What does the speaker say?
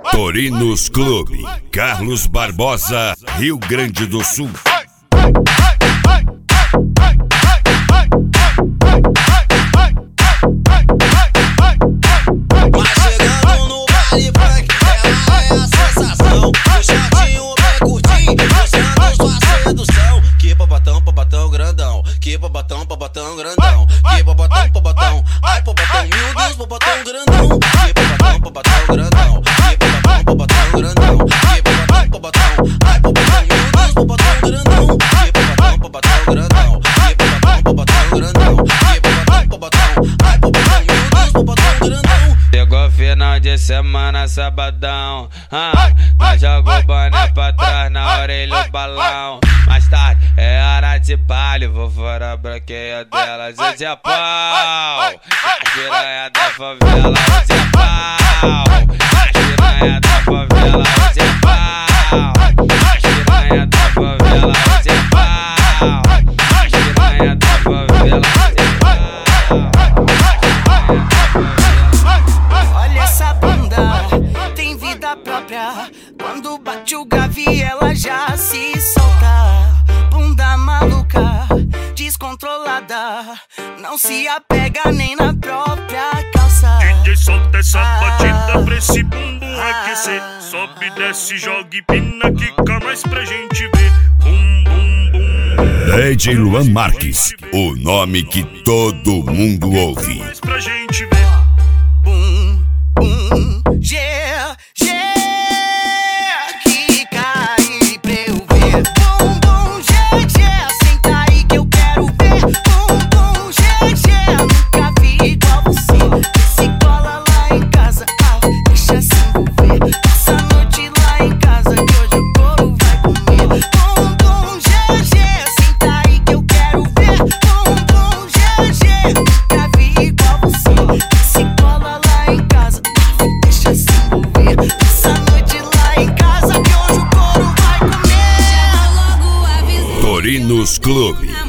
Torinos Clube, Carlos Barbosa, Rio Grande do Sul. Mas chegando no baile funk, ela é a sensação. O shortinho bem curtinho, mostrando sua sedução. Que popotão grandão, que popotão grandão, que popotão, ai popotão, meu Deus, popotão grandão. Que popotão grandão, que popotão grandão, que popotão, ai popotão, meu Deus, popotão grandão. Que popotão grandão, que popotão grandão, que popotão, ai popotão, meu Deus, popotão grandão. Chegou final de semana, sabadão, nós joga o boné pra trás, na orelha o balão. Mais tarde é hora de baile, vou fora a branqueia delas, hoje é pau. As piranha da favela, hoje é pau. As piranha da favela, hoje é pau. As piranha da favela, hoje é pau. As piranha da favela, hoje é pau. Olha essa bunda, tem vida própria. Quando bate o grave ela já se solta. Bunda maluca, descontrolada, não se apega nem na própria calça. DJ solta essa batida pra esse bumbum aquecer. Sobe, desce, joga e pina, quica mais pra gente ver. Bum, bum, bum. DJ Luan Marques, o nome que todo mundo ouve. Mais pra gente ver. Bum, bum, yeah, yeah. Quica aí pra eu ver. Bum, bum, yeah, yeah. Senta aí que eu quero ver. Bum, bum, yeah, yeah. Nunca vi igual você. Se cola lá em casa, deixa se envolver. Essa noite lá em casa, que hoje o couro vai comer. Bum, bum, yeah, yeah. Senta aí que eu quero ver. Bum, bum, yeah, yeah. Nunca vi igual você. Se cola lá em casa, deixa se envolver. Essa noite lá em casa, que hoje o couro vai comer. Torinos Clube,